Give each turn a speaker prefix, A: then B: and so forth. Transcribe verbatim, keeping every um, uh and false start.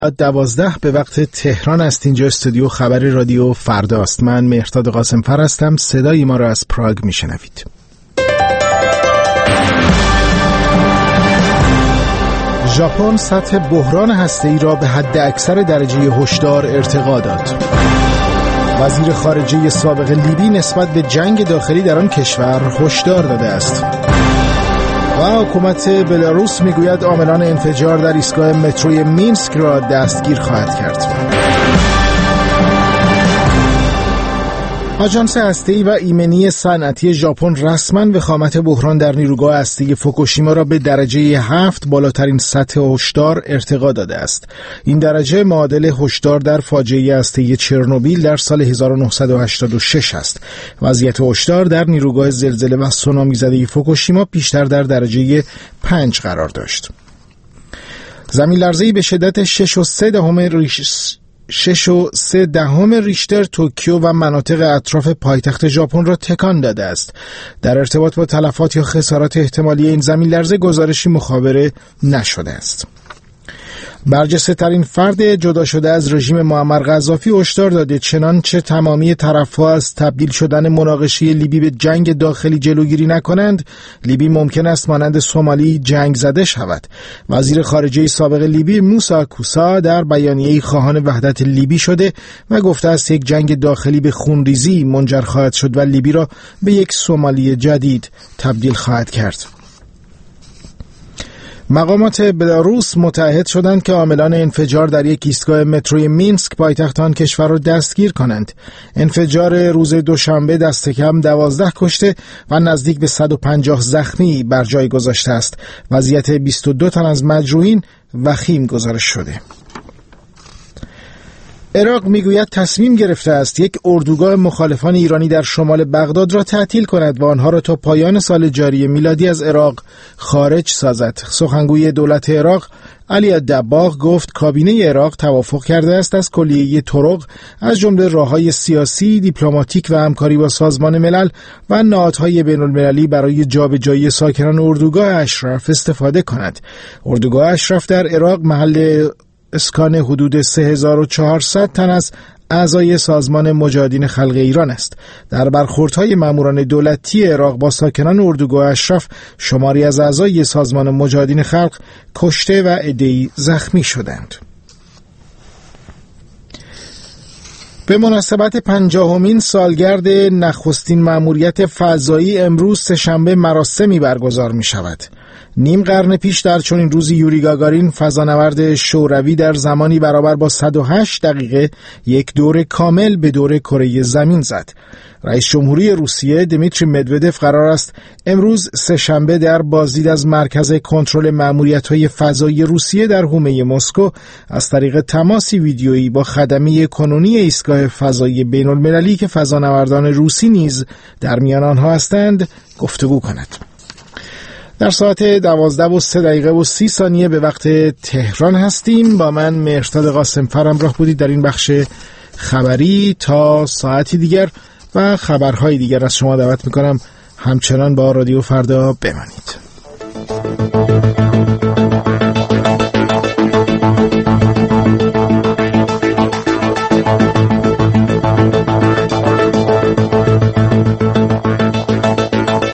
A: دوازده به وقت تهران است. اینجا استودیو خبر رادیو فردا است. من مهرداد قاسمفر هستم. صدای ما را از پراگ میشنوید. ژاپن سطح بحران هسته‌ای را به حد اکثر درجه هشدار ارتقا داد. وزیر خارجه سابق لیبی نسبت به جنگ داخلی در آن کشور هشدار داده است. و حکومت بلاروس میگوید عاملان انفجار در ایستگاه متروی مینسک را دستگیر خواهد کرد. آژانس هسته‌ای و ایمنی صنعتی ژاپن رسما وخامت بحران در نیروگاه هسته‌ای فوکوشیما را به درجه هفت بالاترین سطح هشدار ارتقا داده است. این درجه معادل هشدار در فاجعه هسته‌ای چرنوبیل در سال هزار و نهصد و هشتاد و شش است. وضعیت هشدار در نیروگاه زلزله و سونامی زده فوکوشیما بیشتر در درجه پنج قرار داشت. زمین لرزه‌ای به شدت شش و سه دهم ریش شش و سه دهم ریشتر توکیو و مناطق اطراف پایتخت ژاپن را تکان داده است. در ارتباط با تلفات یا خسارات احتمالی این زمین لرزه گزارشی مخابره نشده است. برجسته ترین فرد جدا شده از رژیم معمر قذافی هشدار داده چنانچه تمامی طرف‌ها از تبدیل شدن مناقشه لیبی به جنگ داخلی جلوگیری نکنند، لیبی ممکن است مانند سومالی جنگ زده شود. وزیر خارجه سابق لیبی موسی کوسا در بیانیه‌ای خواهان وحدت لیبی شده و گفته است یک جنگ داخلی به خونریزی منجر خواهد شد و لیبی را به یک سومالی جدید تبدیل خواهد کرد. مقامات بلاروس متعهد شدند که عاملان انفجار در یک ایستگاه متروی مینسک پایتخت آن کشور را دستگیر کنند. انفجار روز دوشنبه دست کم دوازده کشته و نزدیک به صد و پنجاه زخمی بر جای گذاشته است. وضعیت بیست و دو تن از مجروحین وخیم گزارش شده. عراق میگوید تصمیم گرفته است یک اردوگاه مخالفان ایرانی در شمال بغداد را تعطیل کند و آنها را تا پایان سال جاری میلادی از عراق خارج سازد. سخنگوی دولت عراق علی دباغ گفت کابینه عراق توافق کرده است از کلیه طرق از جمله راههای سیاسی، دیپلماتیک و همکاری با سازمان ملل و نهادهای بین‌المللی برای جابجایی ساکنان اردوگاه اشرف استفاده کند. اردوگاه اشرف در عراق محل اسکان حدود سه هزار و چهارصد تن از اعضای سازمان مجاهدین خلق ایران است. در برخوردهای ماموران دولتی عراق با ساکنان اردوگاه اشرف شماری از اعضای سازمان مجاهدین خلق کشته و عده‌ای زخمی شدند. به مناسبت پنجاهمین سالگرد نخستین مأموریت فضایی امروز سه‌شنبه مراسمی برگزار می شود. نیم قرن پیش در چنین روزی یوری گاگارین فضانورد شوروی در زمانی برابر با صد و هشت دقیقه یک دور کامل به دور کره زمین زد. رئیس جمهوری روسیه دیمیتری مدودف قرار است امروز سه‌شنبه در بازدید از مرکز کنترل مأموریت‌های فضایی روسیه در حومه مسکو از طریق تماسی ویدیویی با خدمه کنونی ایستگاه فضایی بین‌المللی که فضانوردان روسی نیز در میان آنها هستند گفتگو کند. در ساعت دوازده و سه دقیقه و سی ثانیه به وقت تهران هستیم. با من مهرداد قاسمفر همراه بودید در این بخش خبری. تا ساعتی دیگر و خبرهای دیگر از شما دعوت میکنم همچنان با رادیو فردا بمانید.